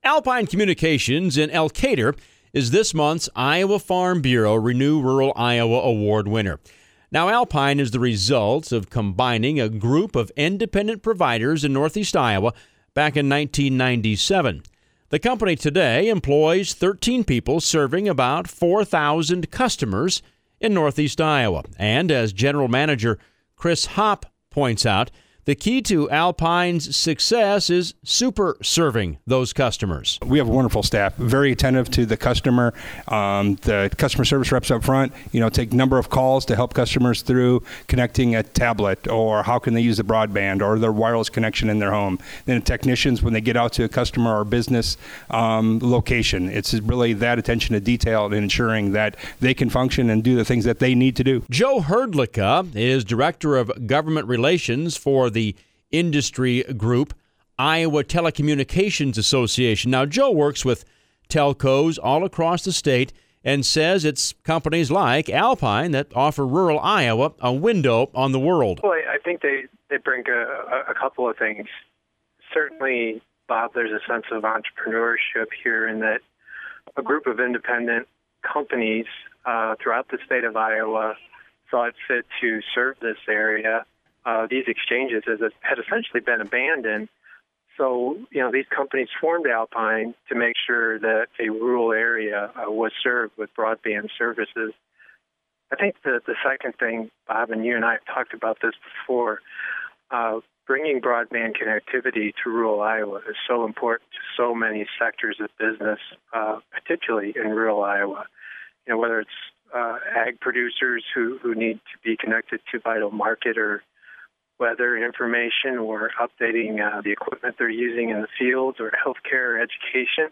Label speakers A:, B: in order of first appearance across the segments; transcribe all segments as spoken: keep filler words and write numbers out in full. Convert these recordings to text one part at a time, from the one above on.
A: Alpine Communications in Elkader is this month's Iowa Farm Bureau Renew Rural Iowa Award winner. Now, Alpine is the result of combining a group of independent providers in Northeast Iowa back in nineteen ninety-seven. The company today employs thirteen people serving about four thousand customers in Northeast Iowa. And as General Manager Chris Hopp points out, the key to Alpine's success is super serving those customers.
B: We have a wonderful staff, very attentive to the customer. Um, the customer service reps up front, you know, take a number of calls to help customers through connecting a tablet or how can they use the broadband or their wireless connection in their home. Then the technicians, when they get out to a customer or business um, location, it's really that attention to detail and ensuring that they can function and do the things that they need to do.
A: Joe Herdlicka is Director of Government Relations for the industry group Iowa Telecommunications Association. Now, Joe works with telcos all across the state and says it's companies like Alpine that offer rural Iowa a window on the world.
C: Well, I think they, they bring a, a couple of things. Certainly, Bob, there's a sense of entrepreneurship here in that a group of independent companies uh, throughout the state of Iowa saw it fit to serve this area. Uh, these exchanges has, had essentially been abandoned. So, you know, these companies formed Alpine to make sure that a rural area uh, was served with broadband services. I think the, the second thing, Bob, and you and I have talked about this before, uh, bringing broadband connectivity to rural Iowa is so important to so many sectors of business, uh, particularly in rural Iowa. You know, whether it's uh, ag producers who, who need to be connected to vital market or weather information or updating uh, the equipment they're using in the fields or healthcare or education.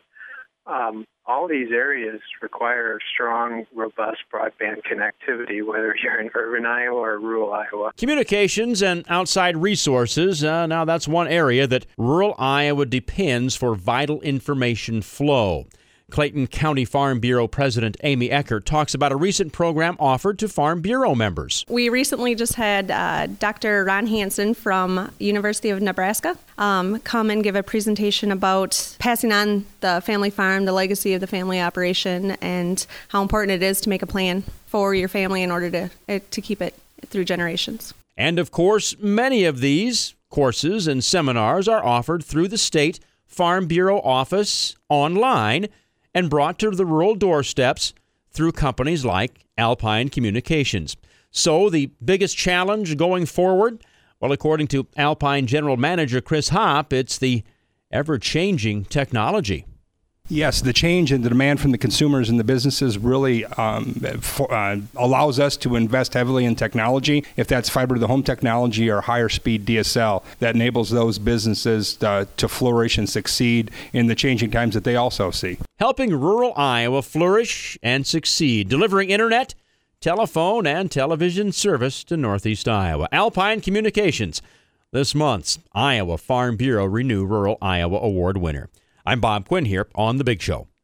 C: Um, all these areas require strong, robust broadband connectivity, whether you're in urban Iowa or rural Iowa.
A: Communications and outside resources. Uh, now, that's one area that rural Iowa depends for vital information flow. Clayton County Farm Bureau President Amy Eckert talks about a recent program offered to Farm Bureau members.
D: We recently just had uh, Doctor Ron Hansen from University of Nebraska um, come and give a presentation about passing on the family farm, the legacy of the family operation, and how important it is to make a plan for your family in order to, to keep it through generations. And
A: of course, many of these courses and seminars are offered through the state Farm Bureau office online and brought to the rural doorsteps through companies like Alpine Communications. So the biggest challenge going forward? Well, according to Alpine General Manager Chris Hopp, it's the ever-changing technology.
B: Yes, the change in the demand from the consumers and the businesses really um, for, uh, allows us to invest heavily in technology. If that's fiber to the home technology or higher speed D S L, that enables those businesses uh, to flourish and succeed in the changing times that they also see.
A: Helping rural Iowa flourish and succeed, delivering internet, telephone, and television service to Northeast Iowa. Alpine Communications, this month's Iowa Farm Bureau Renew Rural Iowa Award winner. I'm Bob Quinn here on The Big Show.